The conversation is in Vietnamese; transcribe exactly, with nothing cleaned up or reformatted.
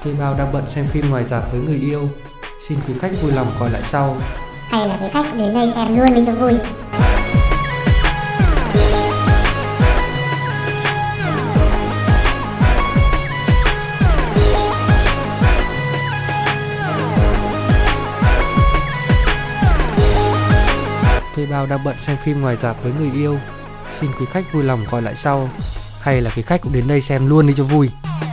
Thuê bao đang bận xem phim ngoài rạp với người yêu, xin quý khách vui lòng gọi lại sau. Hay là quý khách đến đây xem luôn đi cho vui. Thuê bao đang bận xem phim ngoài rạp với người yêu, xin quý khách vui lòng gọi lại sau. Hay là quý khách cũng đến đây xem luôn đi cho vui.